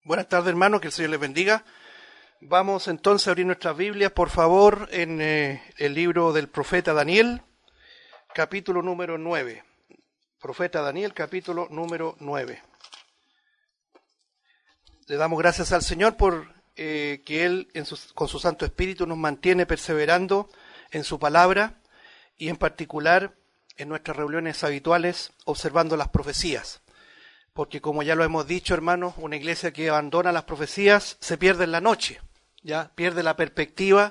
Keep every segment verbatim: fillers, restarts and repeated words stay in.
Buenas tardes, hermanos, que el Señor les bendiga. Vamos entonces a abrir nuestras Biblias, por favor, en eh, el libro del profeta Daniel, capítulo número nueve. Profeta Daniel, capítulo número nueve. Le damos gracias al Señor por eh, que Él, en su, con su Santo Espíritu, nos mantiene perseverando en su palabra y en particular en nuestras reuniones habituales, observando las profecías. Porque como ya lo hemos dicho, hermanos, una iglesia que abandona las profecías se pierde en la noche, ya pierde la perspectiva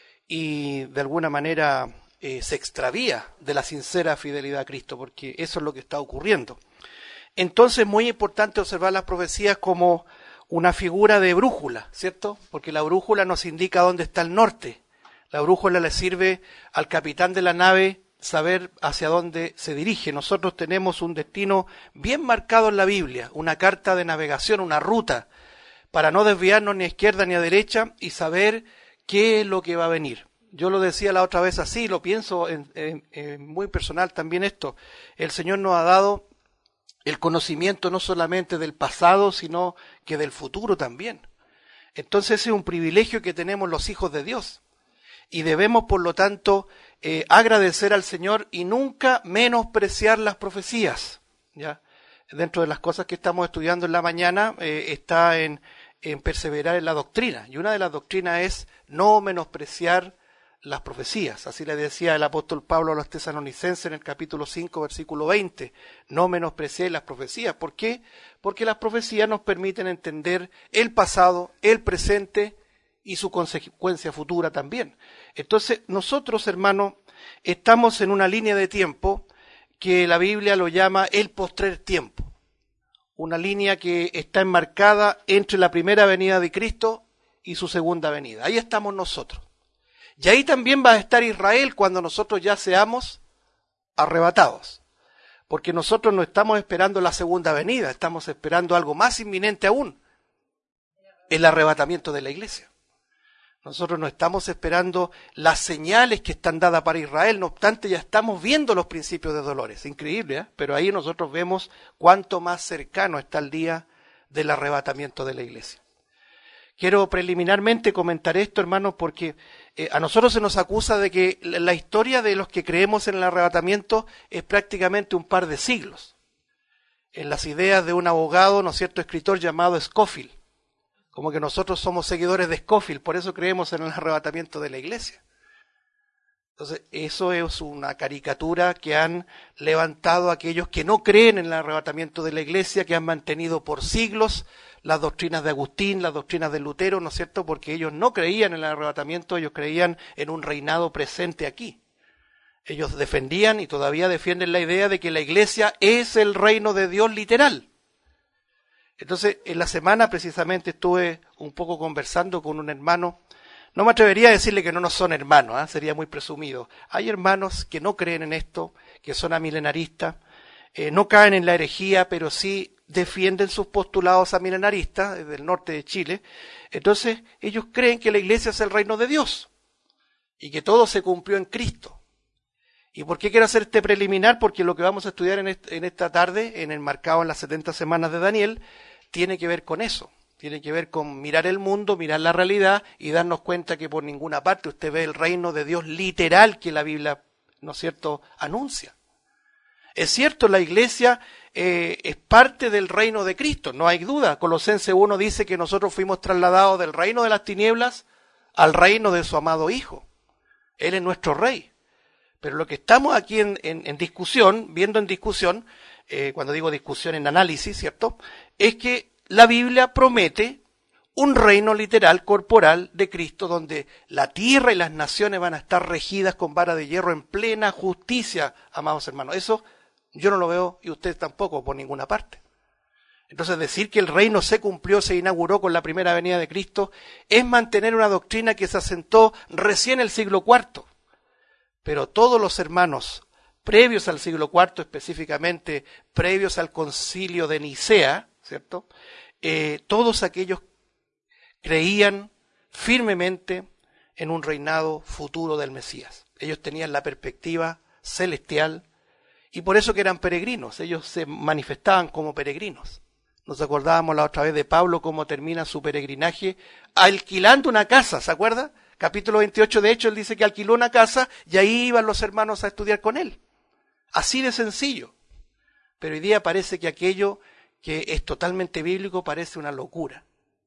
y de alguna manera eh, se extravía de la sincera fidelidad a Cristo, porque eso es lo que está ocurriendo. Entonces es muy importante observar las profecías como una figura de brújula, ¿cierto? Porque la brújula nos indica dónde está el norte. La brújula le sirve al capitán de la nave saber hacia dónde se dirige. Nosotros tenemos un destino bien marcado en la Biblia, una carta de navegación, una ruta, para no desviarnos ni a izquierda ni a derecha y saber qué es lo que va a venir. Yo lo decía la otra vez así, lo pienso en, en, en muy personal también esto. El Señor nos ha dado el conocimiento no solamente del pasado, sino que del futuro también. Entonces ese es un privilegio que tenemos los hijos de Dios. Y debemos, por lo tanto, eh, agradecer al Señor y nunca menospreciar las profecías, ¿ya? Dentro de las cosas que estamos estudiando en la mañana eh, está en, en perseverar en la doctrina. Y una de las doctrinas es no menospreciar las profecías. Así le decía el apóstol Pablo a los tesalonicenses en el capítulo cinco, versículo veinte. No menospreciéis las profecías. ¿Por qué? Porque las profecías nos permiten entender el pasado, el presente y su consecuencia futura también. Entonces, nosotros, hermanos, estamos en una línea de tiempo que la Biblia lo llama el postrer tiempo. Una línea que está enmarcada entre la primera venida de Cristo y su segunda venida. Ahí estamos nosotros. Y ahí también va a estar Israel cuando nosotros ya seamos arrebatados. Porque nosotros no estamos esperando la segunda venida, estamos esperando algo más inminente aún, el arrebatamiento de la iglesia. Nosotros no estamos esperando las señales que están dadas para Israel, no obstante ya estamos viendo los principios de dolores. Increíble, ¿eh? Pero ahí nosotros vemos cuánto más cercano está el día del arrebatamiento de la iglesia. Quiero preliminarmente comentar esto, hermanos, porque eh, a nosotros se nos acusa de que la historia de los que creemos en el arrebatamiento es prácticamente un par de siglos. En las ideas de un abogado, ¿no es cierto?, escritor llamado Scofield. Como que nosotros somos seguidores de Scofield, por eso creemos en el arrebatamiento de la iglesia. Entonces, eso es una caricatura que han levantado aquellos que no creen en el arrebatamiento de la iglesia, que han mantenido por siglos las doctrinas de Agustín, las doctrinas de Lutero, ¿no es cierto? Porque ellos no creían en el arrebatamiento, ellos creían en un reinado presente aquí. Ellos defendían y todavía defienden la idea de que la iglesia es el reino de Dios literal. Entonces, en la semana precisamente estuve un poco conversando con un hermano. No me atrevería a decirle que no nos son hermanos, ¿eh? Sería muy presumido. Hay hermanos que no creen en esto, que son amilenaristas, eh, no caen en la herejía, pero sí defienden sus postulados amilenaristas desde el norte de Chile. Entonces, ellos creen que la iglesia es el reino de Dios y que todo se cumplió en Cristo. ¿Y por qué quiero hacer este preliminar? Porque lo que vamos a estudiar en, este, en esta tarde, en el marcado en las setenta semanas de Daniel, tiene que ver con eso. Tiene que ver con mirar el mundo, mirar la realidad y darnos cuenta que por ninguna parte usted ve el reino de Dios literal que la Biblia, ¿no es cierto?, anuncia. Es cierto, la iglesia eh, es parte del reino de Cristo, no hay duda. Colosenses uno dice que nosotros fuimos trasladados del reino de las tinieblas al reino de su amado Hijo. Él es nuestro Rey. Pero lo que estamos aquí en, en, en discusión, viendo en discusión, eh, cuando digo discusión en análisis, ¿cierto?, es que la Biblia promete un reino literal, corporal de Cristo, donde la tierra y las naciones van a estar regidas con vara de hierro en plena justicia, amados hermanos. Eso yo no lo veo y ustedes tampoco por ninguna parte. Entonces decir que el reino se cumplió, se inauguró con la primera venida de Cristo, es mantener una doctrina que se asentó recién en el siglo cuarto. Pero todos los hermanos previos al siglo cuarto, específicamente previos al concilio de Nicea, ¿cierto?, eh, todos aquellos creían firmemente en un reinado futuro del Mesías. Ellos tenían la perspectiva celestial y por eso que eran peregrinos, ellos se manifestaban como peregrinos. Nos acordábamos la otra vez de Pablo cómo termina su peregrinaje alquilando una casa, ¿se acuerda? Capítulo veintiocho, de hecho, él dice que alquiló una casa y ahí iban los hermanos a estudiar con él. Así de sencillo. Pero hoy día parece que aquello que es totalmente bíblico parece una locura.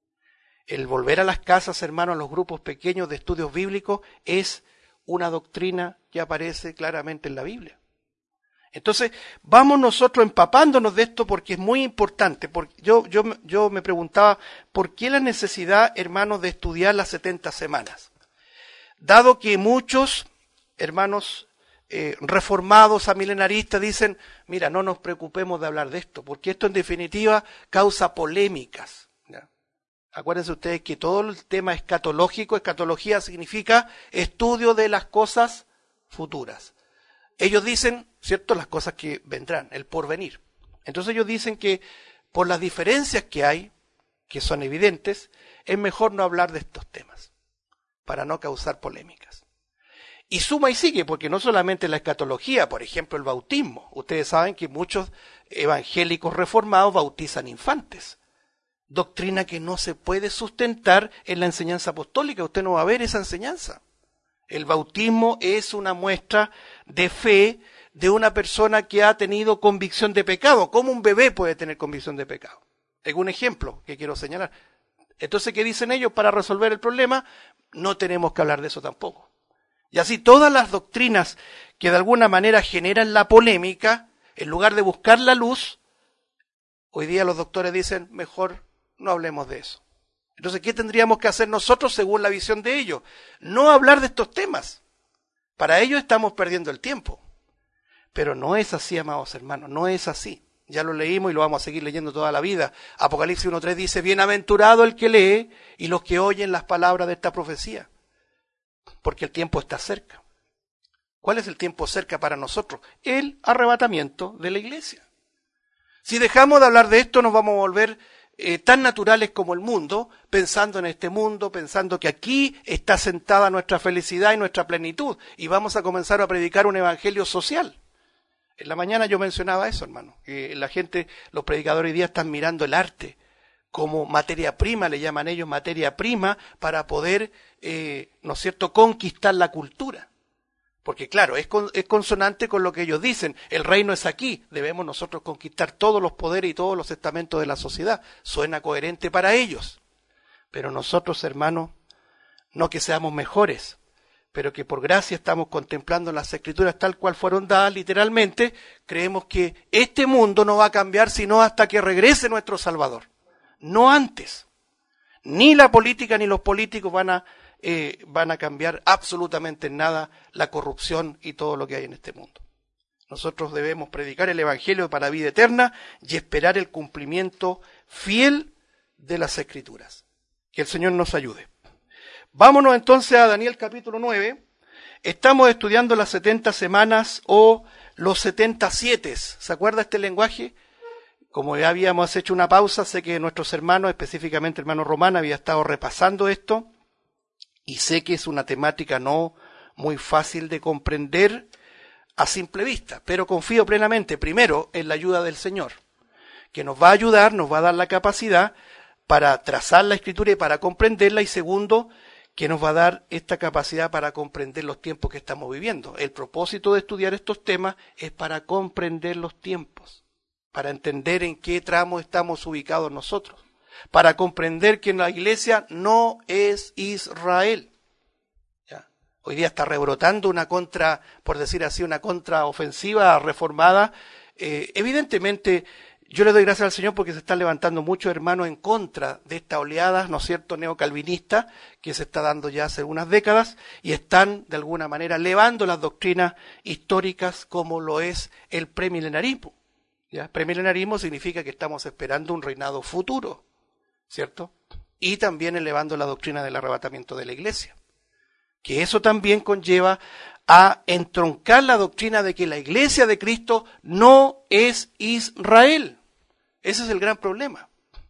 El volver a las casas, hermanos, a los grupos pequeños de estudios bíblicos es una doctrina que aparece claramente en la Biblia. Entonces, vamos nosotros empapándonos de esto porque es muy importante. Porque yo, yo, yo me preguntaba, ¿por qué la necesidad, hermanos, de estudiar las setenta semanas? Dado que muchos, hermanos, eh, reformados, amilenaristas, dicen, mira, no nos preocupemos de hablar de esto, porque esto en definitiva causa polémicas. ¿Ya? Acuérdense ustedes que todo el tema escatológico, escatología significa estudio de las cosas futuras. Ellos dicen, ¿cierto?, las cosas que vendrán, el porvenir. Entonces ellos dicen que por las diferencias que hay, que son evidentes, es mejor no hablar de estos temas, para no causar polémicas. Y suma y sigue, porque no solamente la escatología, por ejemplo el bautismo. Ustedes saben que muchos evangélicos reformados bautizan infantes. Doctrina que no se puede sustentar en la enseñanza apostólica. Usted no va a ver esa enseñanza. El bautismo es una muestra de fe de una persona que ha tenido convicción de pecado. ¿Cómo un bebé puede tener convicción de pecado? Tengo un ejemplo que quiero señalar. Entonces, ¿qué dicen ellos? Para resolver el problema, no tenemos que hablar de eso tampoco. Y así todas las doctrinas que de alguna manera generan la polémica, en lugar de buscar la luz, hoy día los doctores dicen, mejor no hablemos de eso. Entonces, ¿qué tendríamos que hacer nosotros según la visión de ellos? No hablar de estos temas. Para ellos estamos perdiendo el tiempo. Pero no es así, amados hermanos, no es así. Ya lo leímos y lo vamos a seguir leyendo toda la vida. Apocalipsis uno tres dice, bienaventurado el que lee y los que oyen las palabras de esta profecía. Porque el tiempo está cerca. ¿Cuál es el tiempo cerca para nosotros? El arrebatamiento de la iglesia. Si dejamos de hablar de esto, nos vamos a volver eh, tan naturales como el mundo, pensando en este mundo, pensando que aquí está sentada nuestra felicidad y nuestra plenitud, y vamos a comenzar a predicar un evangelio social. En la mañana yo mencionaba eso, hermano, que la gente, los predicadores hoy día están mirando el arte como materia prima, le llaman ellos materia prima, para poder, eh, ¿no es cierto?, conquistar la cultura. Porque claro, es, con, es consonante con lo que ellos dicen, el reino es aquí, debemos nosotros conquistar todos los poderes y todos los estamentos de la sociedad. Suena coherente para ellos. Pero nosotros, hermanos, no que seamos mejores, pero que por gracia estamos contemplando las escrituras tal cual fueron dadas literalmente, creemos que este mundo no va a cambiar sino hasta que regrese nuestro Salvador. No antes. Ni la política ni los políticos van a, eh, van a cambiar absolutamente en nada la corrupción y todo lo que hay en este mundo. Nosotros debemos predicar el Evangelio para vida eterna y esperar el cumplimiento fiel de las Escrituras. Que el Señor nos ayude. Vámonos entonces a Daniel capítulo nueve. Estamos estudiando las setenta semanas o los setenta siete. ¿Se acuerda este lenguaje? Como ya habíamos hecho una pausa, sé que nuestros hermanos, específicamente el hermano Román, había estado repasando esto y sé que es una temática no muy fácil de comprender a simple vista, pero confío plenamente, primero, en la ayuda del Señor, que nos va a ayudar, nos va a dar la capacidad para trazar la Escritura y para comprenderla, y segundo, que nos va a dar esta capacidad para comprender los tiempos que estamos viviendo. El propósito de estudiar estos temas es para comprender los tiempos, para entender en qué tramo estamos ubicados nosotros, para comprender que la iglesia no es Israel. ¿Ya? Hoy día está rebrotando una contra, por decir así, una contraofensiva reformada. Eh, evidentemente, yo le doy gracias al Señor porque se están levantando muchos hermanos en contra de esta oleada, ¿no es cierto?, neocalvinista, que se está dando ya hace unas décadas, y están, de alguna manera, elevando las doctrinas históricas como lo es el premilenarismo. ¿Ya? Premilenarismo significa que estamos esperando un reinado futuro, ¿cierto? Y también elevando la doctrina del arrebatamiento de la iglesia. Que eso también conlleva a entroncar la doctrina de que la iglesia de Cristo no es Israel. Ese es el gran problema.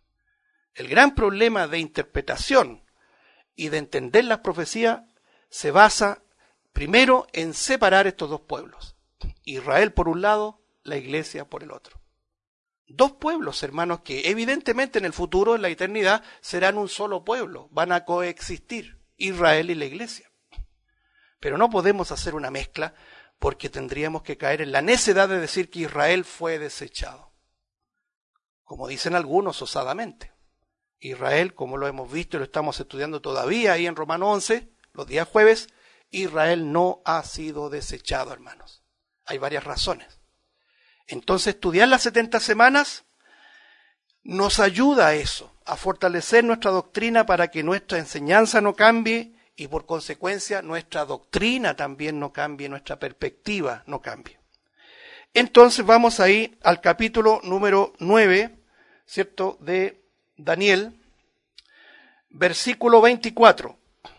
El gran problema de interpretación y de entender las profecías se basa primero en separar estos dos pueblos. Israel por un lado, la iglesia por el otro. Dos pueblos, hermanos, que evidentemente en el futuro, en la eternidad, serán un solo pueblo, van a coexistir, Israel y la iglesia. Pero no podemos hacer una mezcla porque tendríamos que caer en la necedad de decir que Israel fue desechado. Como dicen algunos osadamente. Israel, como lo hemos visto y lo estamos estudiando todavía ahí en Romanos once, los días jueves, Israel no ha sido desechado, hermanos. Hay varias razones. Entonces, estudiar las setenta semanas nos ayuda a eso, a fortalecer nuestra doctrina para que nuestra enseñanza no cambie y por consecuencia nuestra doctrina también no cambie, nuestra perspectiva no cambie. Entonces vamos ahí al capítulo número nueve, ¿cierto?, de Daniel, versículo veinticuatro.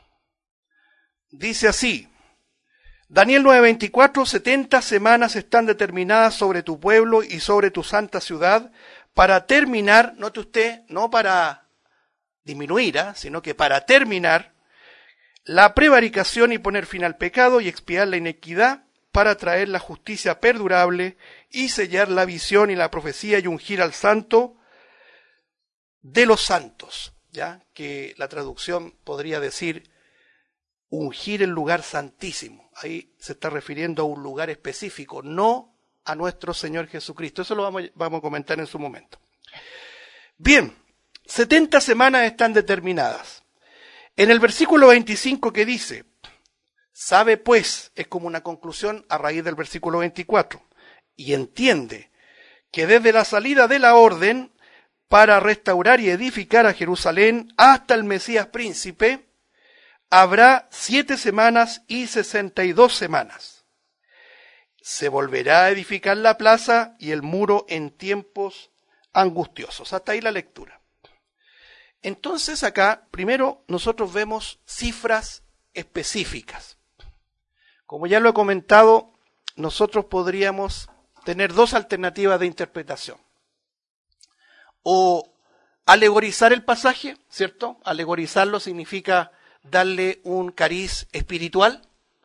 Dice así: Daniel nueve veinticuatro, setenta semanas están determinadas sobre tu pueblo y sobre tu santa ciudad para terminar, note usted, no para disminuir, ¿eh? sino que para terminar la prevaricación y poner fin al pecado y expiar la iniquidad, para traer la justicia perdurable y sellar la visión y la profecía y ungir al santo de los santos, ya que la traducción podría decir ungir el lugar santísimo. Ahí se está refiriendo a un lugar específico, no a nuestro Señor Jesucristo. Eso lo vamos, vamos a comentar en su momento. Bien, setenta semanas están determinadas. En el versículo veinticinco que dice, sabe pues, es como una conclusión a raíz del versículo veinticuatro, y entiende que desde la salida de la orden para restaurar y edificar a Jerusalén hasta el Mesías príncipe, habrá siete semanas y sesenta y dos semanas. Se volverá a edificar la plaza y el muro en tiempos angustiosos. Hasta ahí la lectura. Entonces acá, primero, nosotros vemos cifras específicas. Como ya lo he comentado, nosotros podríamos tener dos alternativas de interpretación. O alegorizar el pasaje, ¿cierto? Alegorizarlo significa darle un cariz espiritual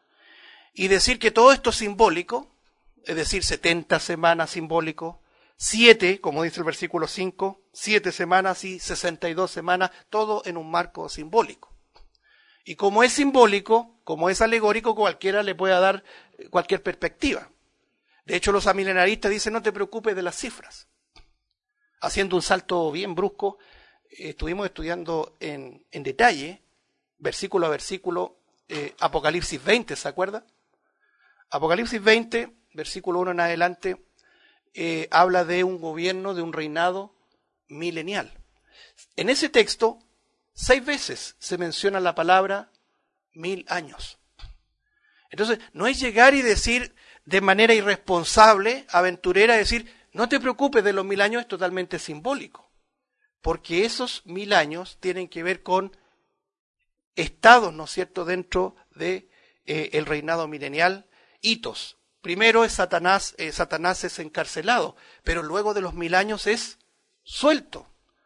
y decir que todo esto es simbólico, es decir, setenta semanas simbólico, siete, como dice el versículo cinco, siete semanas y sesenta y dos semanas, todo en un marco simbólico. Y como es simbólico, como es alegórico, cualquiera le puede dar cualquier perspectiva. De hecho, los amilenaristas dicen, no te preocupes de las cifras. Haciendo un salto bien brusco, eh, estuvimos estudiando en, en detalle, versículo a versículo, eh, Apocalipsis veinte, ¿se acuerda? Apocalipsis veinte, versículo uno en adelante, eh, habla de un gobierno, de un reinado milenial. En ese texto, seis veces se menciona la palabra mil años. Entonces, no es llegar y decir de manera irresponsable, aventurera, decir, no te preocupes de los mil años, es totalmente simbólico. Porque esos mil años tienen que ver con estados, ¿no es cierto?, dentro de eh, el reinado milenial, hitos. Primero es Satanás, eh, Satanás es encarcelado, pero luego de los mil años es suelto.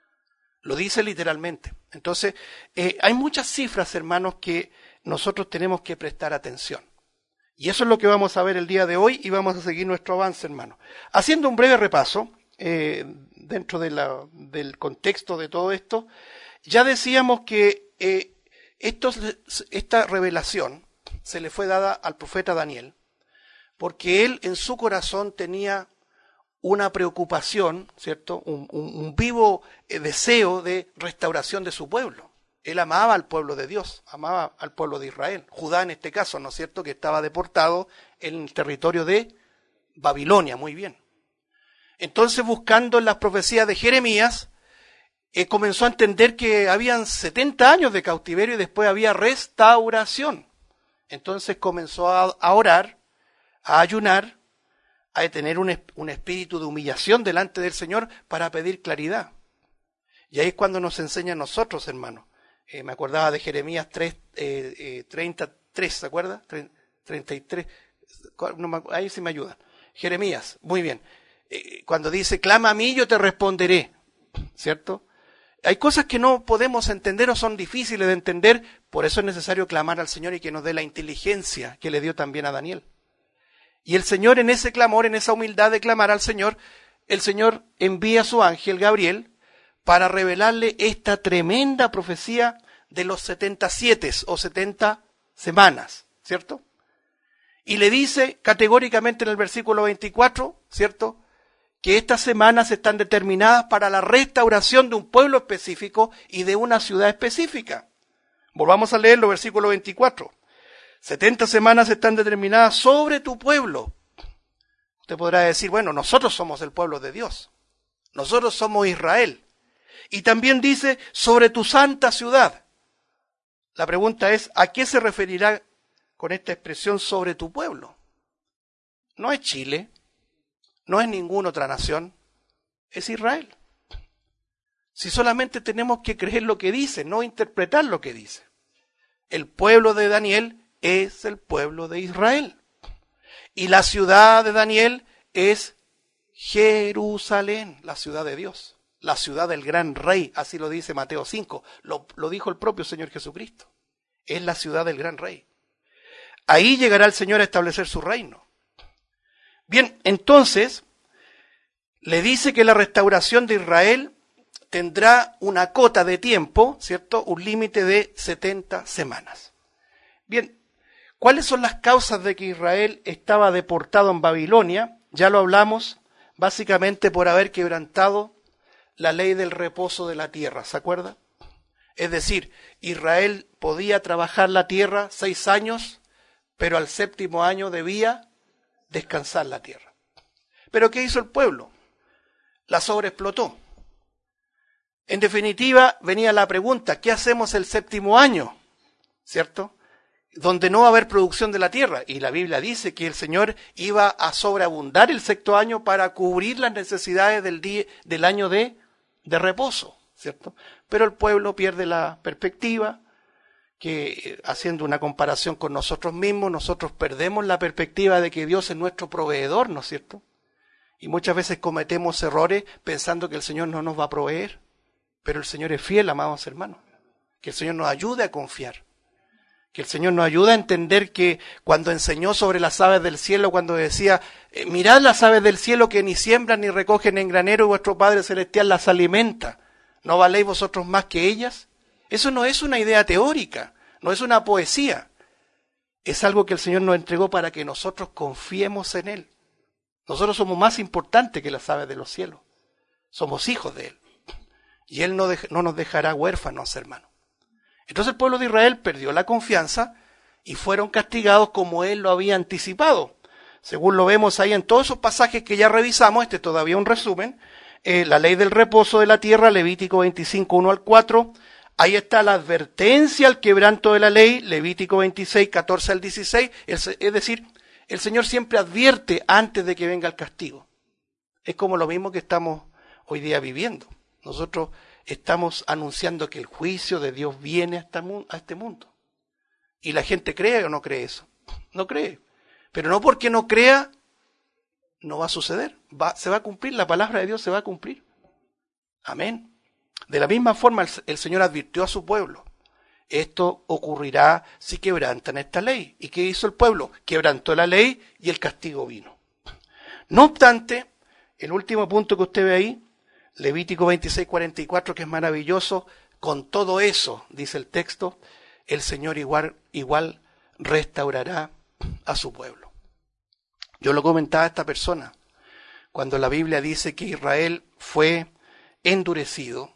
Lo dice literalmente. Entonces, eh, hay muchas cifras, hermanos, que nosotros tenemos que prestar atención. Y eso es lo que vamos a ver el día de hoy y vamos a seguir nuestro avance, hermanos. Haciendo un breve repaso, eh, dentro de la, del contexto de todo esto, ya decíamos que eh, estos, esta revelación se le fue dada al profeta Daniel, porque él en su corazón tenía una preocupación, ¿cierto? Un, un, un vivo deseo de restauración de su pueblo. Él amaba al pueblo de Dios, amaba al pueblo de Israel. Judá en este caso, ¿no es cierto?, que estaba deportado en el territorio de Babilonia, muy bien. Entonces, buscando en las profecías de Jeremías, eh, comenzó a entender que habían setenta años de cautiverio y después había restauración. Entonces comenzó a, a orar, a ayunar, a tener un, un espíritu de humillación delante del Señor para pedir claridad. Y ahí es cuando nos enseña a nosotros, hermanos. Eh, me acordaba de Jeremías tres, eh, eh, treinta y tres, ¿se acuerda? treinta y tres, no me, ahí sí me ayudan. Jeremías, muy bien. Eh, cuando dice, clama a mí, yo te responderé, ¿cierto? Hay cosas que no podemos entender o son difíciles de entender, por eso es necesario clamar al Señor y que nos dé la inteligencia que le dio también a Daniel. Y el Señor en ese clamor, en esa humildad de clamar al Señor, el Señor envía a su ángel Gabriel para revelarle esta tremenda profecía de los setenta siete o setenta semanas, ¿cierto? Y le dice categóricamente en el versículo veinticuatro, ¿cierto?, que estas semanas están determinadas para la restauración de un pueblo específico y de una ciudad específica. Volvamos a leer el versículo veinticuatro. setenta semanas están determinadas sobre tu pueblo. Usted podrá decir, bueno, nosotros somos el pueblo de Dios. Nosotros somos Israel. Y también dice, sobre tu santa ciudad. La pregunta es, ¿a qué se referirá con esta expresión sobre tu pueblo? No es Chile, no es ninguna otra nación, es Israel. Si solamente tenemos que creer lo que dice, no interpretar lo que dice. El pueblo de Daniel es el pueblo de Israel. Y la ciudad de Daniel es Jerusalén, la ciudad de Dios, la ciudad del gran rey, así lo dice Mateo cinco, lo, lo dijo el propio Señor Jesucristo. Es la ciudad del gran rey. Ahí llegará el Señor a establecer su reino. Bien, entonces, le dice que la restauración de Israel tendrá una cota de tiempo, ¿cierto? Un límite de setenta semanas. Bien, ¿cuáles son las causas de que Israel estaba deportado en Babilonia? Ya lo hablamos, básicamente por haber quebrantado la ley del reposo de la tierra, ¿se acuerda? Es decir, Israel podía trabajar la tierra seis años, pero al séptimo año debía descansar la tierra. ¿Pero qué hizo el pueblo? La sobreexplotó. En definitiva, venía la pregunta, ¿qué hacemos el séptimo año? ¿Cierto? Donde no va a haber producción de la tierra. Y la Biblia dice que el Señor iba a sobreabundar el sexto año para cubrir las necesidades del, día, del año de, de reposo, ¿cierto? Pero el pueblo pierde la perspectiva, que haciendo una comparación con nosotros mismos, nosotros perdemos la perspectiva de que Dios es nuestro proveedor, ¿no es cierto? Y muchas veces cometemos errores pensando que el Señor no nos va a proveer, pero el Señor es fiel, amados hermanos. Que el Señor nos ayude a confiar, que el Señor nos ayude a entender que cuando enseñó sobre las aves del cielo, cuando decía, eh, mirad las aves del cielo que ni siembran ni recogen en granero y vuestro Padre Celestial las alimenta, ¿no valéis vosotros más que ellas? Eso no es una idea teórica, no es una poesía. Es algo que el Señor nos entregó para que nosotros confiemos en Él. Nosotros somos más importantes que las aves de los cielos. Somos hijos de Él. Y Él no, de, no nos dejará huérfanos, hermanos. Entonces el pueblo de Israel perdió la confianza y fueron castigados como Él lo había anticipado. Según lo vemos ahí en todos esos pasajes que ya revisamos, este es todavía un resumen, eh, la ley del reposo de la tierra, Levítico veinticinco, uno al cuatro, ahí está la advertencia al quebranto de la ley, Levítico veintiséis, catorce al dieciséis, es decir, el Señor siempre advierte antes de que venga el castigo. Es como lo mismo que estamos hoy día viviendo. Nosotros estamos anunciando que el juicio de Dios viene a este mundo. ¿Y la gente cree o no cree eso? No cree. Pero no porque no crea, no va a suceder. Va, se va a cumplir, la palabra de Dios se va a cumplir. Amén. De la misma forma el, el Señor advirtió a su pueblo. Esto ocurrirá si quebrantan esta ley. ¿Y qué hizo el pueblo? Quebrantó la ley y el castigo vino. No obstante, el último punto que usted ve ahí, Levítico veintiséis, cuarenta y cuatro, que es maravilloso, con todo eso, dice el texto, el Señor igual, igual restaurará a su pueblo. Yo lo comentaba a esta persona, cuando la Biblia dice que Israel fue endurecido,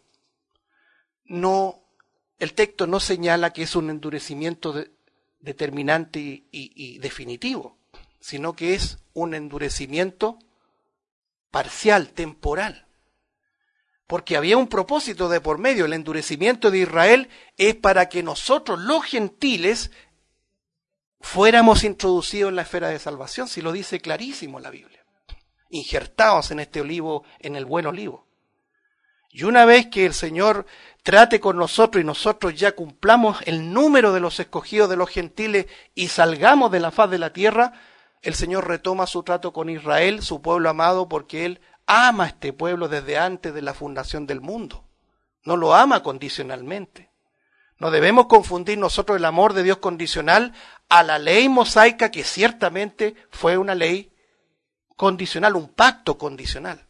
no, el texto no señala que es un endurecimiento de, determinante y, y, y definitivo, sino que es un endurecimiento parcial, temporal. Porque había un propósito de por medio. El endurecimiento de Israel es para que nosotros, los gentiles, fuéramos introducidos en la esfera de salvación, si lo dice clarísimo la Biblia. Injertados en este olivo, en el buen olivo. Y una vez que el Señor trate con nosotros y nosotros ya cumplamos el número de los escogidos de los gentiles y salgamos de la faz de la tierra, el Señor retoma su trato con Israel, su pueblo amado, porque Él ama a este pueblo desde antes de la fundación del mundo. No lo ama condicionalmente. No debemos confundir nosotros el amor de Dios condicional a la ley mosaica, que ciertamente fue una ley condicional, un pacto condicional.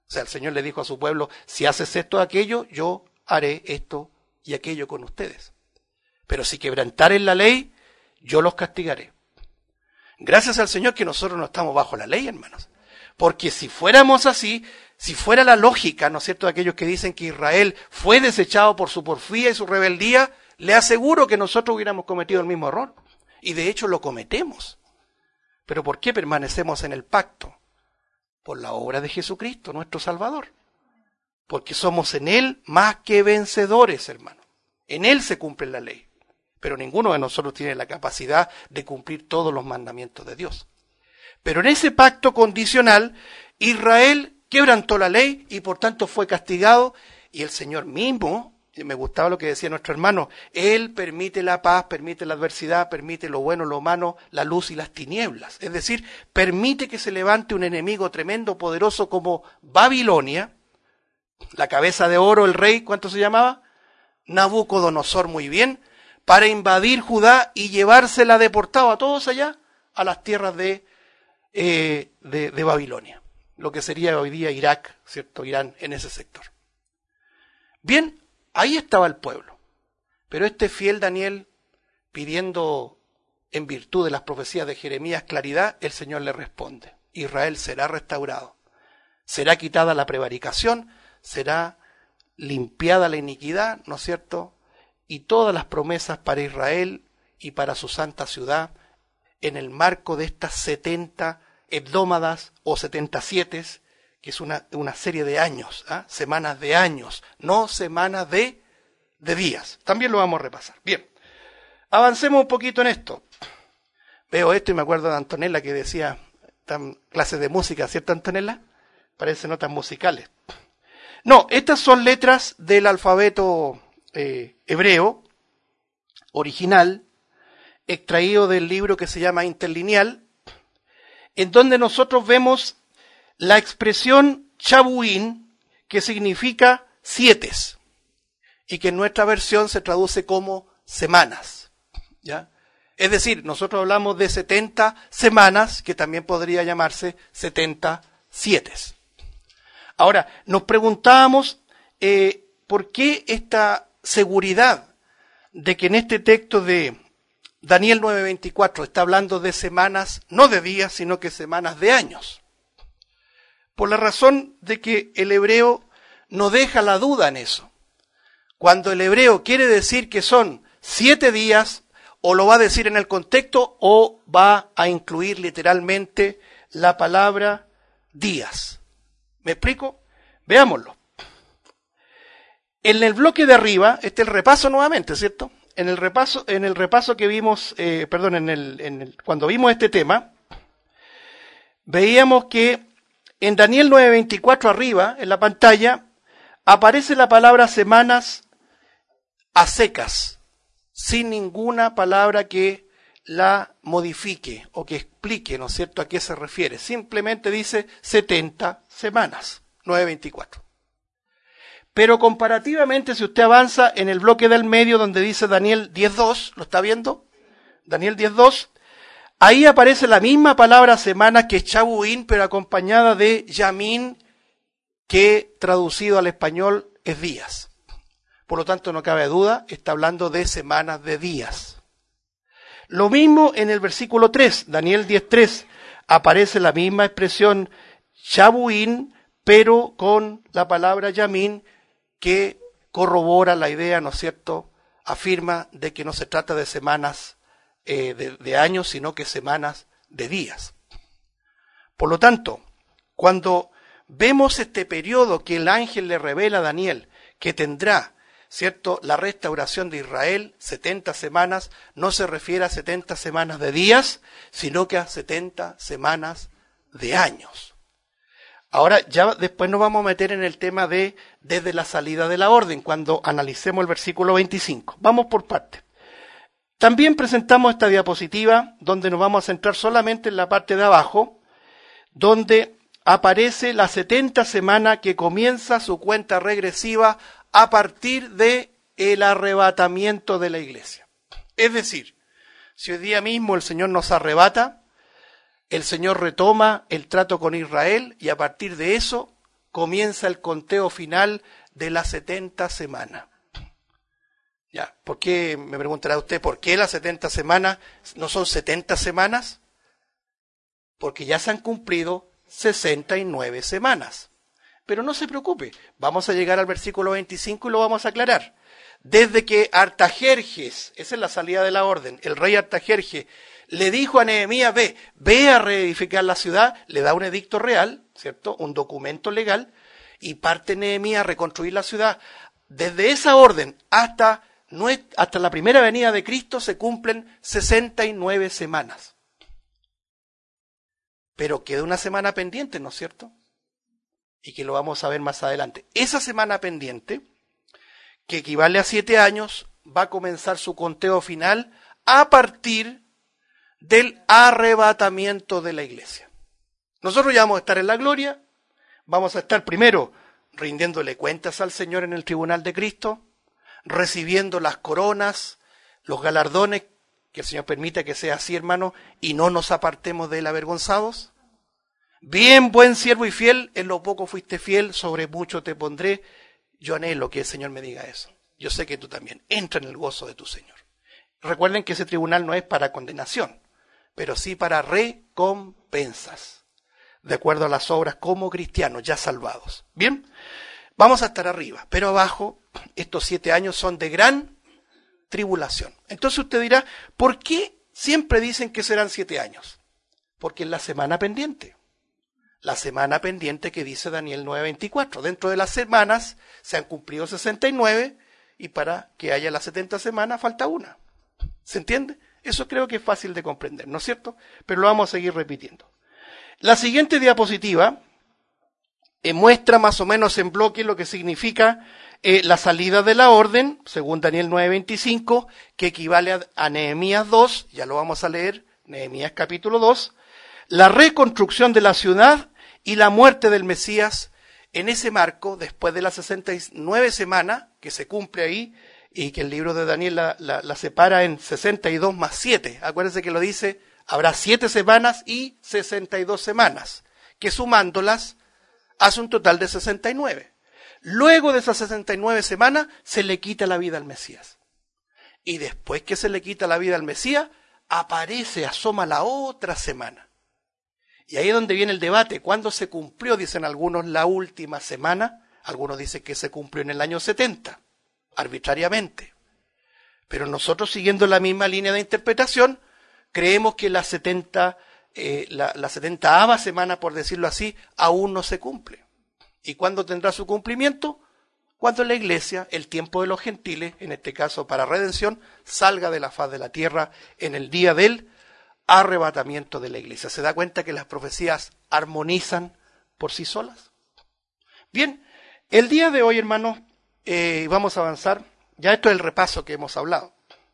O sea, el Señor le dijo a su pueblo, si haces esto o aquello, yo haré esto y aquello con ustedes. Pero si quebrantaren la ley, yo los castigaré. Gracias al Señor que nosotros no estamos bajo la ley, hermanos. Porque si fuéramos así, si fuera la lógica, ¿no es cierto?, de aquellos que dicen que Israel fue desechado por su porfía y su rebeldía, le aseguro que nosotros hubiéramos cometido el mismo error. Y de hecho lo cometemos. ¿Pero por qué permanecemos en el pacto? Por la obra de Jesucristo, nuestro Salvador. Porque somos en Él más que vencedores, hermano. En Él se cumple la ley. Pero ninguno de nosotros tiene la capacidad de cumplir todos los mandamientos de Dios. Pero en ese pacto condicional, Israel quebrantó la ley y por tanto fue castigado. Y el Señor mismo, me gustaba lo que decía nuestro hermano, Él permite la paz, permite la adversidad, permite lo bueno, lo malo, la luz y las tinieblas. Es decir, permite que se levante un enemigo tremendo, poderoso como Babilonia, la cabeza de oro, el rey, ¿cuánto se llamaba? Nabucodonosor, muy bien, para invadir Judá y llevársela deportado a todos allá, a las tierras de, eh, de, de Babilonia, lo que sería hoy día Irak, ¿cierto? Irán, en ese sector. Bien, ahí estaba el pueblo, pero este fiel Daniel, pidiendo en virtud de las profecías de Jeremías claridad, el Señor le responde, Israel será restaurado, será quitada la prevaricación, será limpiada la iniquidad, ¿no es cierto?, y todas las promesas para Israel y para su santa ciudad en el marco de estas setenta hebdómadas o setenta siete, que es una, una serie de años, ¿eh? Semanas de años, no semanas de, de días. También lo vamos a repasar. Bien, avancemos un poquito en esto. Veo esto y me acuerdo de Antonella que decía, tan, clases de música, ¿cierto, Antonella? Parecen notas musicales. No, estas son letras del alfabeto eh, hebreo original, extraído del libro que se llama Interlineal, en donde nosotros vemos la expresión chabuín, que significa sietes, y que en nuestra versión se traduce como semanas, ¿ya? Es decir, nosotros hablamos de setenta semanas, que también podría llamarse setenta sietes. Ahora, nos preguntábamos eh, por qué esta seguridad de que en este texto de Daniel nueve veinticuatro está hablando de semanas, no de días, sino que semanas de años. Por la razón de que el hebreo no deja la duda en eso. Cuando el hebreo quiere decir que son siete días, o lo va a decir en el contexto, o va a incluir literalmente la palabra días. ¿Me explico? Veámoslo. En el bloque de arriba, este es el repaso nuevamente, ¿cierto? En el repaso, en el repaso que vimos, eh, perdón, en el, en el, cuando vimos este tema, veíamos que en Daniel nueve veinticuatro arriba, en la pantalla, aparece la palabra semanas a secas, sin ninguna palabra que la modifique o que explique, ¿no es cierto?, a qué se refiere. Simplemente dice setenta semanas, nueve veinticuatro. Pero comparativamente, si usted avanza en el bloque del medio donde dice Daniel diez dos, ¿lo está viendo? Daniel diez dos, ahí aparece la misma palabra semanas que es chabuín, pero acompañada de yamín, que traducido al español es días. Por lo tanto, no cabe duda, está hablando de semanas de días. Lo mismo en el versículo tres, Daniel diez tres, aparece la misma expresión chabuín, pero con la palabra yamín, que corrobora la idea, ¿no es cierto?, afirma de que no se trata de semanas eh, de, de años, sino que semanas de días. Por lo tanto, cuando vemos este periodo que el ángel le revela a Daniel, que tendrá, ¿cierto?, la restauración de Israel, setenta semanas, no se refiere a setenta semanas de días, sino que a setenta semanas de años. Ahora, ya después nos vamos a meter en el tema de desde la salida de la orden, cuando analicemos el versículo veinticinco. Vamos por partes. También presentamos esta diapositiva, donde nos vamos a centrar solamente en la parte de abajo, donde aparece la setenta semana que comienza su cuenta regresiva a partir de el arrebatamiento de la iglesia. Es decir, si hoy día mismo el Señor nos arrebata, el Señor retoma el trato con Israel y a partir de eso comienza el conteo final de las setenta semanas. Ya, ¿por qué? Me preguntará usted, ¿por qué las setenta semanas no son setenta semanas? Porque ya se han cumplido sesenta y nueve semanas. Pero no se preocupe, vamos a llegar al versículo veinticinco y lo vamos a aclarar. Desde que Artajerjes, esa es la salida de la orden, el rey Artajerjes le dijo a Nehemías, ve, ve a reedificar la ciudad, le da un edicto real, ¿cierto? Un documento legal, y parte Nehemías a reconstruir la ciudad. Desde esa orden hasta, hasta la primera venida de Cristo se cumplen sesenta y nueve semanas. Pero queda una semana pendiente, ¿no es cierto? Y que lo vamos a ver más adelante. Esa semana pendiente, que equivale a siete años, va a comenzar su conteo final a partir del arrebatamiento de la iglesia. Nosotros ya vamos a estar en la gloria, vamos a estar primero rindiéndole cuentas al Señor en el tribunal de Cristo, recibiendo las coronas, los galardones, que el Señor permita que sea así, hermano, y no nos apartemos de él avergonzados. Bien, buen siervo y fiel, en lo poco fuiste fiel, sobre mucho te pondré. Yo anhelo que el Señor me diga eso. Yo sé que tú también. Entra en el gozo de tu Señor. Recuerden que ese tribunal no es para condenación, pero sí para recompensas, de acuerdo a las obras como cristianos ya salvados. Bien, vamos a estar arriba, pero abajo estos siete años son de gran tribulación. Entonces usted dirá, ¿por qué siempre dicen que serán siete años? Porque es la semana pendiente. La semana pendiente que dice Daniel nueve veinticuatro. Dentro de las semanas se han cumplido sesenta y nueve y para que haya las setenta semanas falta una. ¿Se entiende? Eso creo que es fácil de comprender, ¿no es cierto? Pero lo vamos a seguir repitiendo. La siguiente diapositiva eh, muestra más o menos en bloque lo que significa eh, la salida de la orden, según Daniel nueve veinticinco, que equivale a, a Nehemías dos, ya lo vamos a leer, Nehemías capítulo dos, la reconstrucción de la ciudad y la muerte del Mesías. En ese marco, después de las sesenta y nueve semanas, que se cumple ahí, y que el libro de Daniel la, la, la separa en sesenta y dos más siete. Acuérdense que lo dice, habrá siete semanas y sesenta y dos semanas, que sumándolas hace un total de sesenta y nueve. Luego de esas sesenta y nueve semanas, se le quita la vida al Mesías. Y después que se le quita la vida al Mesías, aparece, asoma la otra semana. Y ahí es donde viene el debate. ¿Cuándo se cumplió? Dicen algunos la última semana. Algunos dicen que se cumplió en el año setenta, arbitrariamente. Pero nosotros, siguiendo la misma línea de interpretación, creemos que la setenta, eh, la, la setentaava semana, por decirlo así, aún no se cumple. ¿Y cuándo tendrá su cumplimiento? Cuando la iglesia, el tiempo de los gentiles, en este caso para redención, salga de la faz de la tierra en el día del arrebatamiento de la iglesia. ¿Se da cuenta que las profecías armonizan por sí solas? Bien, el día de hoy, hermanos, eh, vamos a avanzar. Ya esto es el repaso que hemos hablado.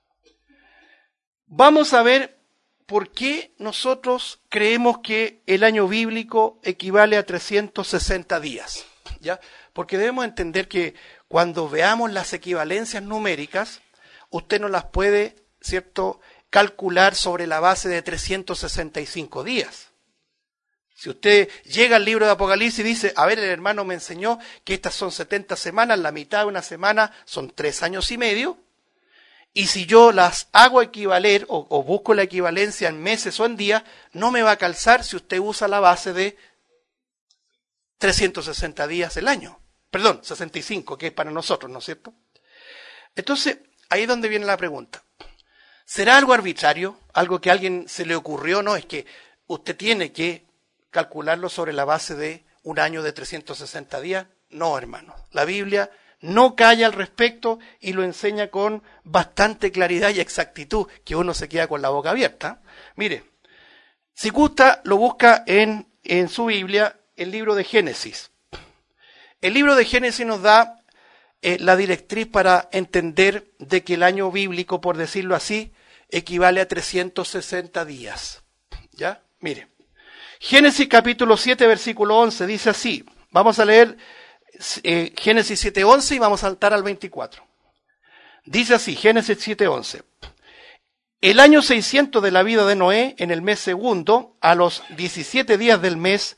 Vamos a ver por qué nosotros creemos que el año bíblico equivale a trescientos sesenta días. ¿Ya? Porque debemos entender que cuando veamos las equivalencias numéricas, usted no las puede, ¿cierto?, calcular sobre la base de trescientos sesenta y cinco días. Si usted llega al libro de Apocalipsis y dice, a ver, el hermano me enseñó que estas son setenta semanas, la mitad de una semana son tres años y medio, y si yo las hago equivaler o, o busco la equivalencia en meses o en días, no me va a calzar si usted usa la base de trescientos sesenta días el año. Perdón, sesenta y cinco, que es para nosotros, ¿no es cierto? Entonces, ahí es donde viene la pregunta. ¿Será algo arbitrario? ¿Algo que a alguien se le ocurrió? No, es que usted tiene que calcularlo sobre la base de un año de trescientos sesenta días. No, hermano. La Biblia no calla al respecto y lo enseña con bastante claridad y exactitud, que uno se queda con la boca abierta. Mire, si gusta, lo busca en, en su Biblia, el libro de Génesis. El libro de Génesis nos da eh, la directriz para entender de que el año bíblico, por decirlo así, equivale a trescientos sesenta días. ¿Ya? Mire. Génesis capítulo siete, versículo once, dice así. Vamos a leer eh, Génesis siete, once y vamos a saltar al veinticuatro. Dice así, Génesis siete, once. El año seiscientos de la vida de Noé, en el mes segundo, a los diecisiete días del mes,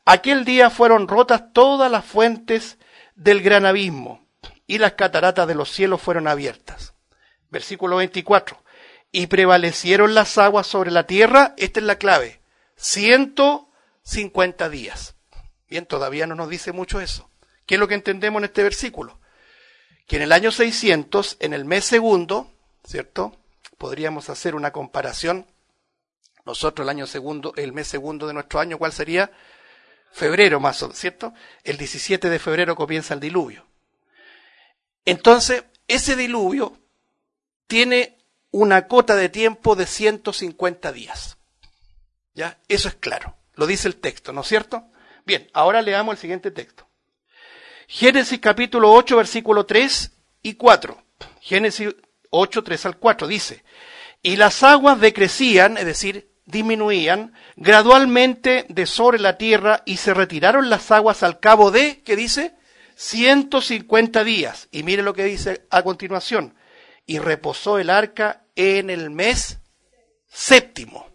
Aquel día fueron rotas todas las fuentes del gran abismo y las cataratas de los cielos fueron abiertas. Versículo veinticuatro. Y prevalecieron las aguas sobre la tierra, esta es la clave, ciento cincuenta días. Bien, todavía no nos dice mucho eso. ¿Qué es lo que entendemos en este versículo? Que en el año seiscientos, en el mes segundo, ¿cierto? Podríamos hacer una comparación. Nosotros el año segundo, el mes segundo de nuestro año, ¿cuál sería? Febrero más o menos, ¿cierto? El diecisiete de febrero comienza el diluvio. Entonces, ese diluvio tiene una cota de tiempo de ciento cincuenta días. ¿Ya? Eso es claro. Lo dice el texto, ¿no es cierto? Bien, ahora leamos el siguiente texto. Génesis capítulo ocho, versículo tres y cuatro. Génesis ocho, tres al cuatro dice, y las aguas decrecían, es decir, disminuían gradualmente de sobre la tierra y se retiraron las aguas al cabo de, ¿qué dice? ciento cincuenta días. Y mire lo que dice a continuación. Y reposó el arca en el mes séptimo,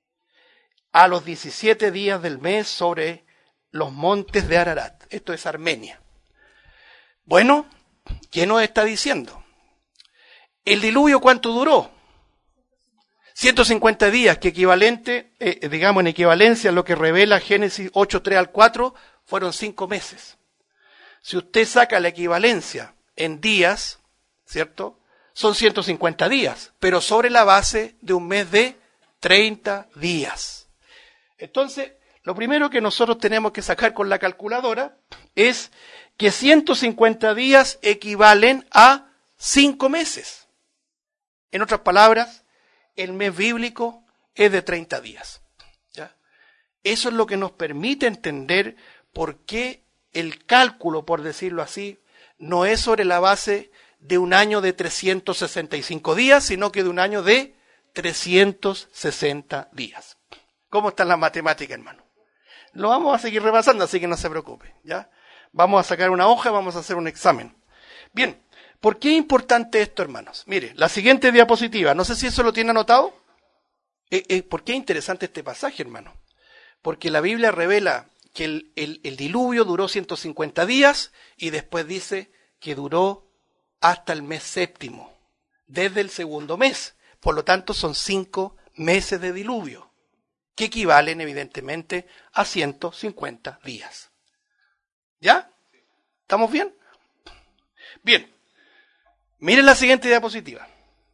a los diecisiete días del mes sobre los montes de Ararat. Esto es Armenia. Bueno, ¿qué nos está diciendo? ¿El diluvio cuánto duró? ciento cincuenta días, que equivalente, eh, digamos en equivalencia a lo que revela Génesis ocho, tres al cuatro, fueron cinco meses. Si usted saca la equivalencia en días, ¿cierto? Son ciento cincuenta días, pero sobre la base de un mes de treinta días. Entonces, lo primero que nosotros tenemos que sacar con la calculadora es que ciento cincuenta días equivalen a cinco meses. En otras palabras, el mes bíblico es de treinta días. ¿Ya? Eso es lo que nos permite entender por qué el cálculo, por decirlo así, no es sobre la base de un año de trescientos sesenta y cinco días, sino que de un año de trescientos sesenta días. ¿Cómo están las matemáticas, hermano? Lo vamos a seguir repasando, así que no se preocupe, ¿ya? Vamos a sacar una hoja, vamos a hacer un examen. Bien, ¿por qué es importante esto, hermanos? Mire, la siguiente diapositiva, no sé si eso lo tiene anotado. Eh, eh, ¿Por qué es interesante este pasaje, hermano? Porque la Biblia revela que el, el, el diluvio duró ciento cincuenta días y después dice que duró hasta el mes séptimo, desde el segundo mes. Por lo tanto, son cinco meses de diluvio, que equivalen evidentemente a ciento cincuenta días. ¿Ya? ¿Estamos bien? Bien. Miren la siguiente diapositiva.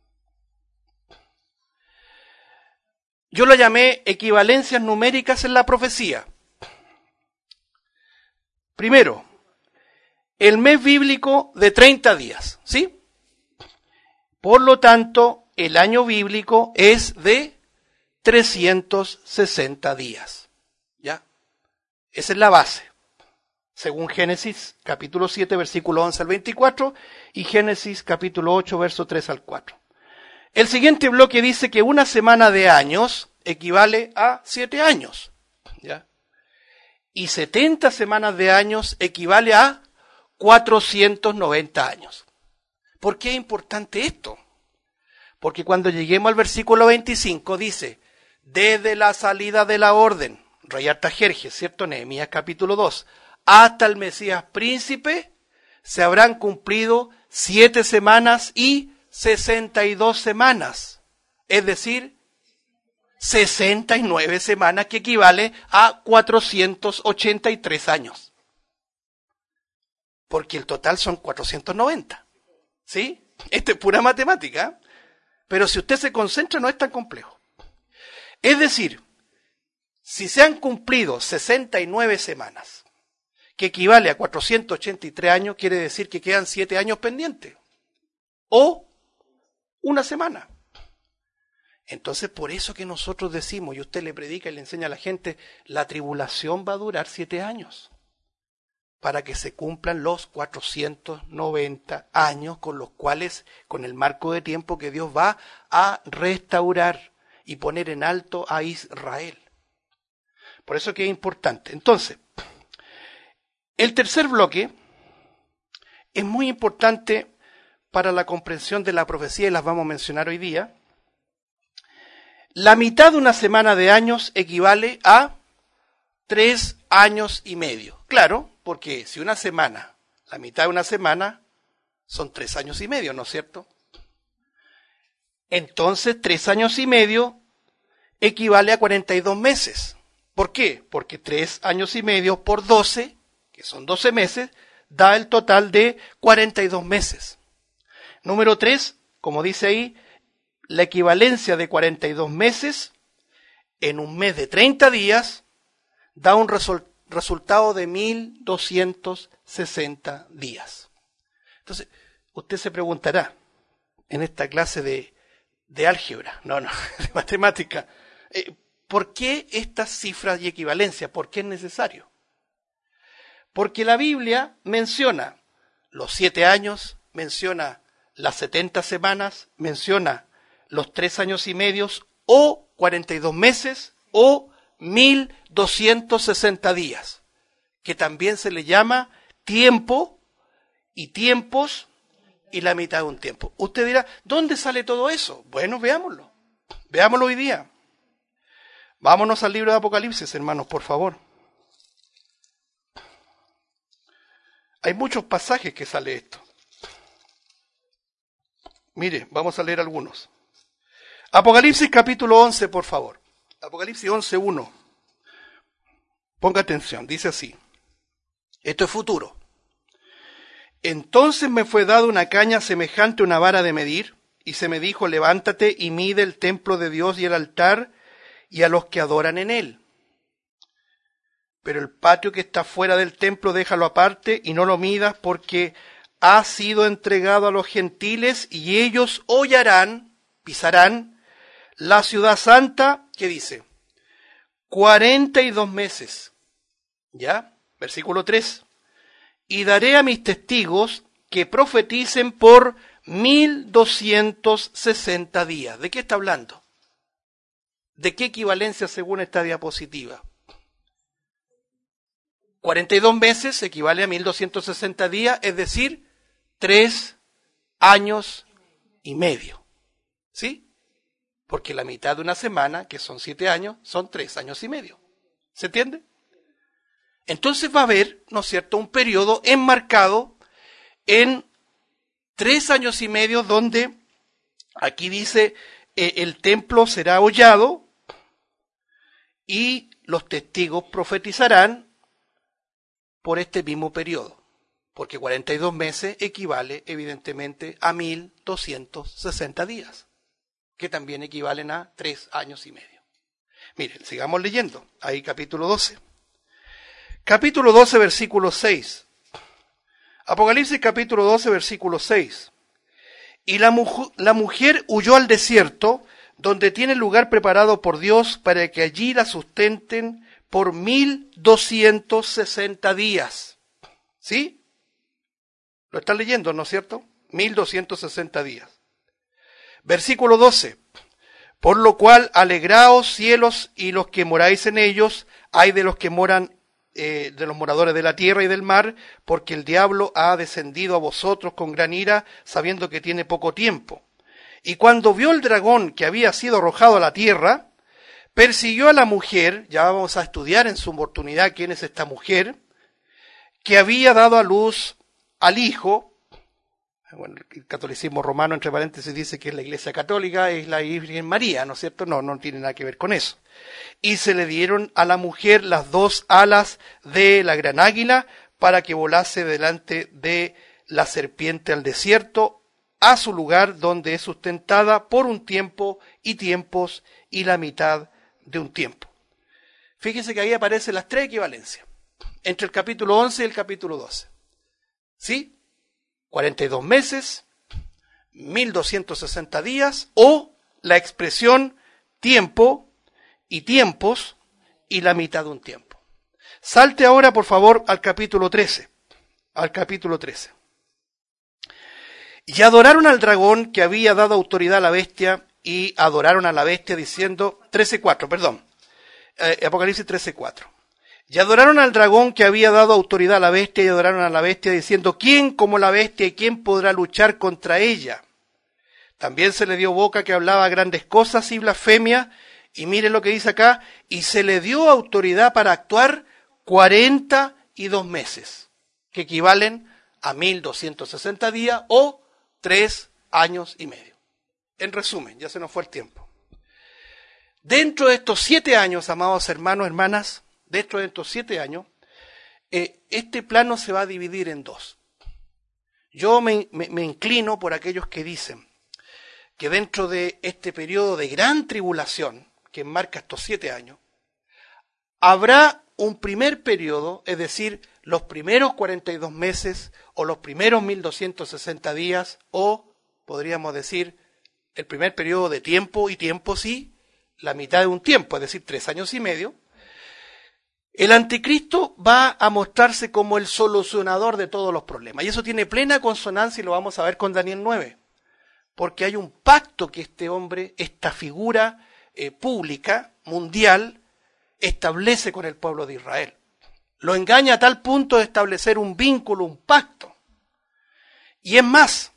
Yo lo llamé equivalencias numéricas en la profecía. Primero, el mes bíblico de treinta días, ¿sí? Por lo tanto, el año bíblico es de trescientos sesenta días. ¿Ya? Esa es la base. Según Génesis capítulo siete, versículo once al veinticuatro y Génesis capítulo ocho, verso tres al cuatro. El siguiente bloque dice que una semana de años equivale a siete años. ¿Ya? Y setenta semanas de años equivale a cuatrocientos noventa años. ¿Por qué es importante esto? Porque cuando lleguemos al versículo veinticinco dice, desde la salida de la orden, rey Artajerjes, ¿cierto? Nehemías capítulo dos, hasta el Mesías príncipe, se habrán cumplido siete semanas y sesenta y dos semanas. Es decir, sesenta y nueve semanas, que equivale a cuatrocientos ochenta y tres años. Porque el total son cuatrocientos noventa. ¿Sí? Esto es pura matemática. Pero si usted se concentra, no es tan complejo. Es decir, si se han cumplido sesenta y nueve semanas, que equivale a cuatrocientos ochenta y tres años, quiere decir que quedan siete años pendientes. O una semana. Entonces, por eso que nosotros decimos, y usted le predica y le enseña a la gente, la tribulación va a durar siete años. Para que se cumplan los cuatrocientos noventa años con los cuales, con el marco de tiempo que Dios va a restaurar y poner en alto a Israel. Por eso que es importante. Entonces, el tercer bloque es muy importante para la comprensión de la profecía y las vamos a mencionar hoy día. La mitad de una semana de años equivale a tres años y medio. Claro, porque si una semana, la mitad de una semana, son tres años y medio, ¿no es cierto? Entonces, tres años y medio equivale a cuarenta y dos meses. ¿Por qué? Porque tres años y medio por doce, que son doce meses, da el total de cuarenta y dos meses. Número tres, como dice ahí, la equivalencia de cuarenta y dos meses en un mes de treinta días da un resol- resultado de mil doscientos sesenta días. Entonces, usted se preguntará, en esta clase de, de álgebra, no, no, de matemática, eh, ¿por qué estas cifras y equivalencias? ¿Por qué es necesario? Porque la Biblia menciona los siete años, menciona las setenta semanas, menciona los tres años y medios, o cuarenta y dos meses, o mil doscientos sesenta días, que también se le llama tiempo y tiempos y la mitad de un tiempo. Usted dirá, ¿dónde sale todo eso? Bueno, veámoslo. Veámoslo hoy día. Vámonos al libro de Apocalipsis, hermanos, por favor. Hay muchos pasajes que sale esto. Mire, vamos a leer algunos. Apocalipsis capítulo once, por favor. Apocalipsis once, uno. Ponga atención, dice así. Esto es futuro. Entonces me fue dada una caña semejante a una vara de medir, y se me dijo, levántate y mide el templo de Dios y el altar, y a los que adoran en él. Pero el patio que está fuera del templo déjalo aparte, y no lo midas, porque ha sido entregado a los gentiles, y ellos hollarán, pisarán, la ciudad santa, ¿qué dice? cuarenta y dos meses. ¿Ya? Versículo tres. Y daré a mis testigos que profeticen por mil doscientos sesenta días. ¿De qué está hablando? ¿De qué equivalencia según esta diapositiva? cuarenta y dos meses equivale a mil doscientos sesenta días, es decir, tres años y medio. ¿Sí? Porque la mitad de una semana, que son siete años, son tres años y medio. ¿Se entiende? Entonces va a haber, ¿no es cierto?, un periodo enmarcado en tres años y medio donde, aquí dice, eh, el templo será hollado y los testigos profetizarán por este mismo periodo. Porque cuarenta y dos meses equivale, evidentemente, a mil doscientos sesenta días. Que también equivalen a tres años y medio. Miren, sigamos leyendo. Ahí capítulo doce. Capítulo doce, versículo seis. Apocalipsis capítulo doce, versículo seis. Y la, muj- la mujer huyó al desierto, donde tiene lugar preparado por Dios para que allí la sustenten por mil doscientos sesenta días. ¿Sí? Lo están leyendo, ¿no es cierto? mil doscientos sesenta días. Versículo doce. Por lo cual, alegraos cielos y los que moráis en ellos, ay de los que moran, eh, de los moradores de la tierra y del mar, porque el diablo ha descendido a vosotros con gran ira, sabiendo que tiene poco tiempo. Y cuando vio el dragón que había sido arrojado a la tierra, persiguió a la mujer, ya vamos a estudiar en su oportunidad quién es esta mujer, que había dado a luz al hijo. Bueno, el catolicismo romano, entre paréntesis, dice que es la Iglesia Católica, es la Virgen María, ¿no es cierto? No, no tiene nada que ver con eso. Y se le dieron a la mujer las dos alas de la gran águila para que volase delante de la serpiente al desierto, a su lugar donde es sustentada por un tiempo y tiempos y la mitad de un tiempo. Fíjense que ahí aparecen las tres equivalencias, entre el capítulo once y el capítulo doce. ¿Sí? cuarenta y dos meses, mil doscientos sesenta días, o la expresión tiempo y tiempos y la mitad de un tiempo. Salte ahora, por favor, al capítulo trece. Al capítulo trece. Y adoraron al dragón que había dado autoridad a la bestia, y adoraron a la bestia diciendo, trece cuatro, perdón, eh, Apocalipsis trece cuatro. Y adoraron al dragón que había dado autoridad a la bestia, y adoraron a la bestia diciendo, ¿quién como la bestia y quién podrá luchar contra ella? También se le dio boca que hablaba grandes cosas y blasfemia, Y mire lo que dice acá, y se le dio autoridad para actuar cuarenta y dos meses, que equivalen a mil doscientos sesenta días o tres años y medio. En resumen, ya se nos fue el tiempo. Dentro de estos siete años, amados hermanos, hermanas, dentro de estos siete años, eh, este plano se va a dividir en dos. Yo me, me, me inclino por aquellos que dicen que dentro de este periodo de gran tribulación, que enmarca estos siete años, habrá un primer periodo, es decir, los primeros cuarenta y dos meses o los primeros mil doscientos sesenta días, o podríamos decir el primer periodo de tiempo, y tiempo sí, la mitad de un tiempo, es decir, tres años y medio. El anticristo va a mostrarse como el solucionador de todos los problemas, y eso tiene plena consonancia y lo vamos a ver con Daniel nueve, porque hay un pacto que este hombre, esta figura eh, pública, mundial, establece con el pueblo de Israel. Lo engaña a tal punto de establecer un vínculo, un pacto. Y es más,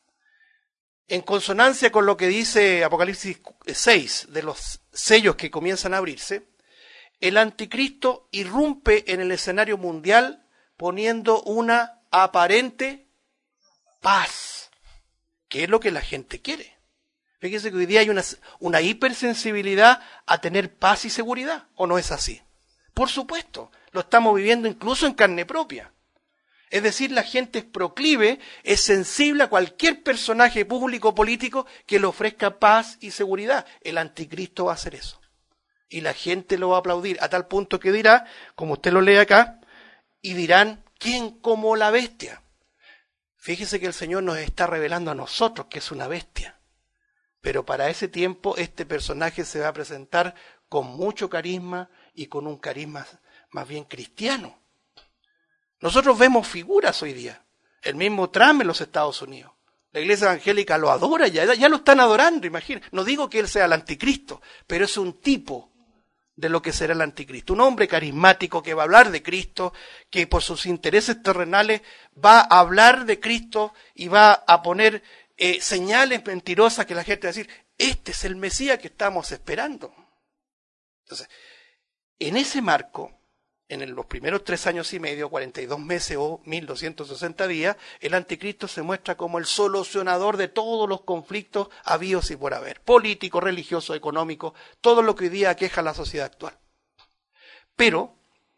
en consonancia con lo que dice Apocalipsis seis, de los sellos que comienzan a abrirse, el anticristo irrumpe en el escenario mundial poniendo una aparente paz, que es lo que la gente quiere. Fíjense que hoy día hay una, una hipersensibilidad a tener paz y seguridad, ¿o no es así? Por supuesto, lo estamos viviendo incluso en carne propia. Es decir, la gente es proclive, es sensible a cualquier personaje público o político que le ofrezca paz y seguridad. El anticristo va a hacer eso. Y la gente lo va a aplaudir a tal punto que dirá, como usted lo lee acá, y dirán, ¿quién como la bestia? Fíjese que el Señor nos está revelando a nosotros que es una bestia. Pero para ese tiempo este personaje se va a presentar con mucho carisma y con un carisma más bien cristiano. Nosotros vemos figuras hoy día. El mismo Trump en los Estados Unidos. La iglesia evangélica lo adora, ya, ya lo están adorando, imagínense. No digo que él sea el anticristo, pero es un tipo de lo que será el anticristo. Un hombre carismático que va a hablar de Cristo, que por sus intereses terrenales va a hablar de Cristo y va a poner eh, señales mentirosas que la gente va a decir, este es el Mesías que estamos esperando. Entonces, en ese marco, en los primeros tres años y medio, cuarenta y dos meses o mil doscientos sesenta días, el anticristo se muestra como el solucionador de todos los conflictos habidos y por haber, político, religioso, económico, todo lo que hoy día aqueja a la sociedad actual. Pero,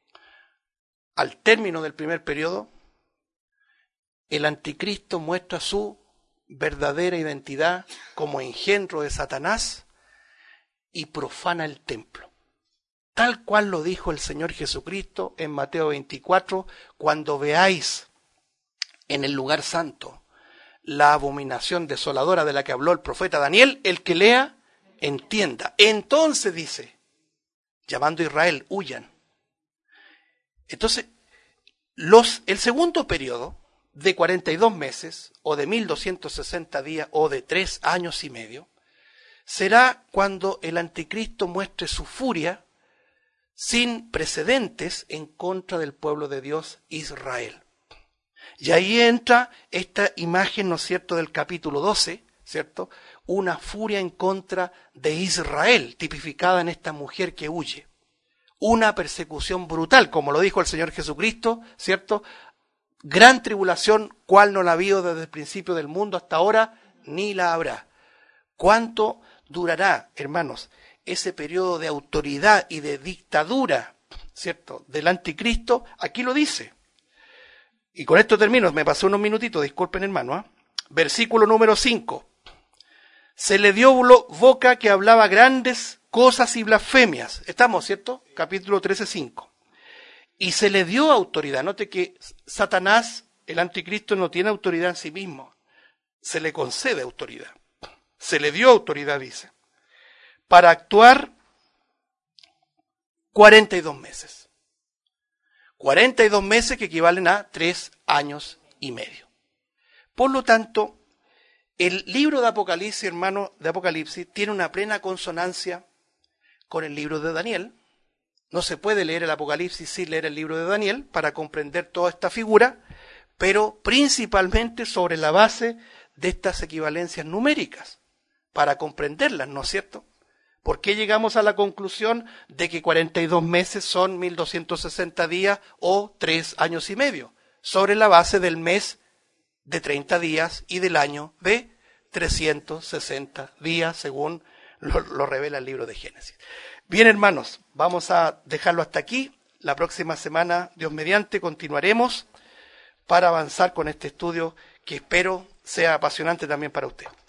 al término del primer periodo, el anticristo muestra su verdadera identidad como engendro de Satanás y profana el templo. Tal cual lo dijo el Señor Jesucristo en Mateo veinticuatro, cuando veáis en el lugar santo la abominación desoladora de la que habló el profeta Daniel, el que lea, entienda. Entonces dice, llamando a Israel, huyan. Entonces, los, el segundo periodo de cuarenta y dos meses, o de mil doscientos sesenta días, o de tres años y medio, será cuando el anticristo muestre su furia sin precedentes en contra del pueblo de Dios, Israel. Y ahí entra esta imagen, ¿no es cierto?, del capítulo doce, ¿cierto? Una furia en contra de Israel, tipificada en esta mujer que huye. Una persecución brutal, como lo dijo el Señor Jesucristo, ¿cierto? Gran tribulación, cual no la ha habido desde el principio del mundo hasta ahora, ni la habrá. ¿Cuánto durará, hermanos, ese periodo de autoridad y de dictadura, ¿cierto?, del anticristo? Aquí lo dice. Y con esto termino, me pasé unos minutitos, disculpen hermano. ¿eh? Versículo número cinco. Se le dio boca que hablaba grandes cosas y blasfemias. Estamos, ¿cierto? Capítulo trece, cinco. Y se le dio autoridad. Note que Satanás, el anticristo, no tiene autoridad en sí mismo. Se le concede autoridad. Se le dio autoridad, dice, para actuar cuarenta y dos meses. cuarenta y dos meses que equivalen a tres años y medio. Por lo tanto, el libro de Apocalipsis, hermano, de Apocalipsis, tiene una plena consonancia con el libro de Daniel. No se puede leer el Apocalipsis sin leer el libro de Daniel para comprender toda esta figura, pero principalmente sobre la base de estas equivalencias numéricas, para comprenderlas, ¿no es cierto? ¿Por qué llegamos a la conclusión de que cuarenta y dos meses son mil doscientos sesenta días o tres años y medio? Sobre la base del mes de treinta días y del año de trescientos sesenta días, según lo, lo revela el libro de Génesis. Bien, hermanos, vamos a dejarlo hasta aquí. La próxima semana, Dios mediante, continuaremos para avanzar con este estudio que espero sea apasionante también para usted.